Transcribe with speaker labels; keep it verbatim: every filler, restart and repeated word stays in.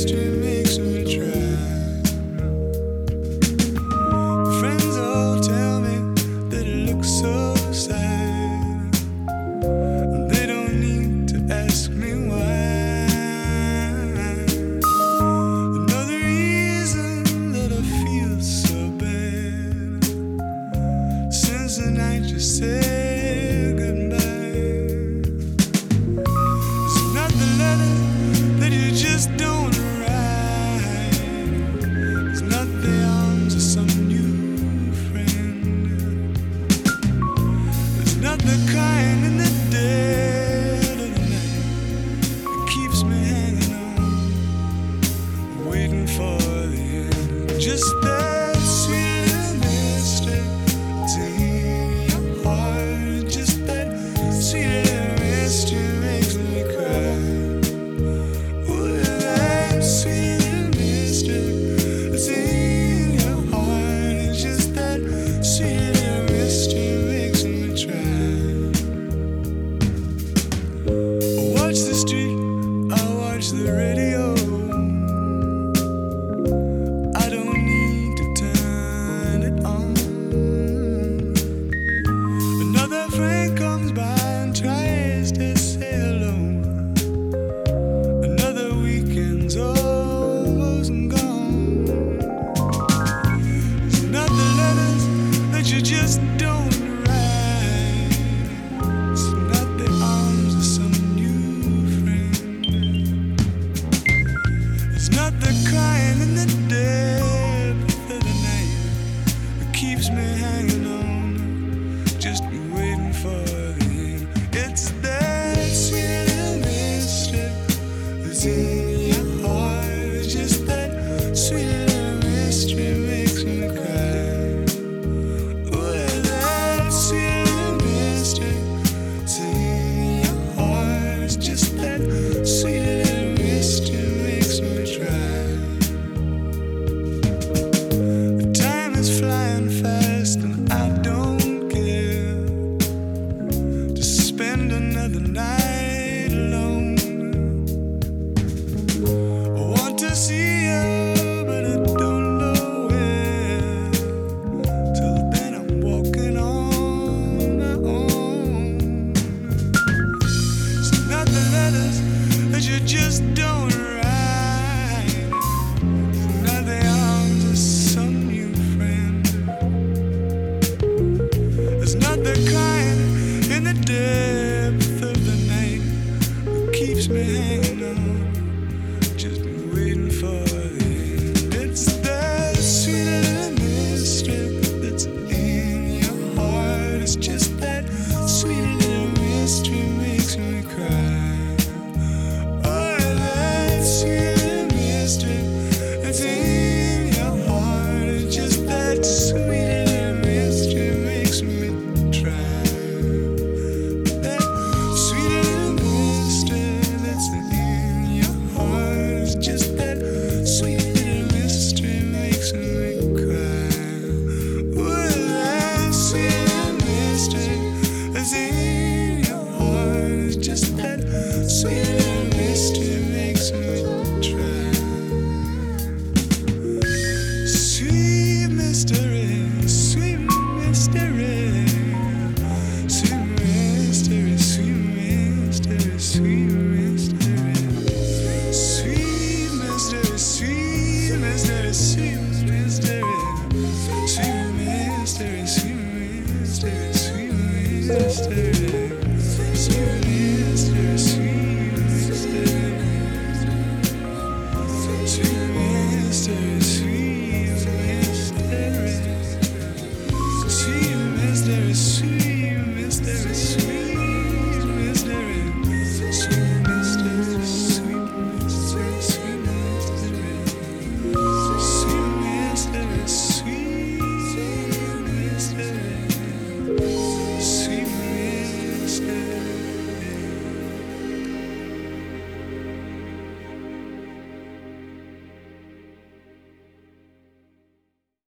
Speaker 1: mystery makes me try. Friends all tell me that it looks so sad. They don't need to ask me why. Another reason that I feel so bad since the night you said goodbye. It's not the letter that you just don't write. It's not the arms of some new friend. It's not the kind in the dead of the night that keeps me hanging on, waiting for the end. Just that sweet little mystery that's in your heart. Just that sweet little mystery makes me cry. Ooh, that sweet little mystery that's in your heart. Just that sweet little mystery makes me try. I watch the street, I watch the radio. I don't need to turn it on. Another friend comes by and tries to say hello. Another weekend's almost gone. It's not the letters that you just don't write. It's not the arms of some new friend. It's not the crying in the depth of the night that keeps me hanging on, just waiting for the end. It's that sweet little mystery that's in your heart. It's just that sweet little mystery makes me cry. Ooh, that sweet little mystery that's in your heart. It's just that sweet little mystery makes me try. The time is flying fast and I don't care to spend another night alone. I want to see you, but I don't know where. Till then I'm walking on my own. It's not the letters that you just don't write. It's not the arms of some new friend. It's not the kind in the depth of the night that keeps me hanging on, just waiting for